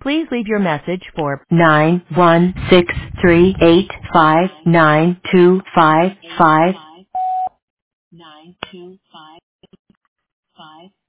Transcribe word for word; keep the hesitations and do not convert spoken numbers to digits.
Please leave your message for nine one six three eight five nine two five five.